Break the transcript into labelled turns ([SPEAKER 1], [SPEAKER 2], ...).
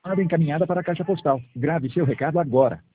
[SPEAKER 1] encaminhada para a caixa postal. Grave seu recado agora.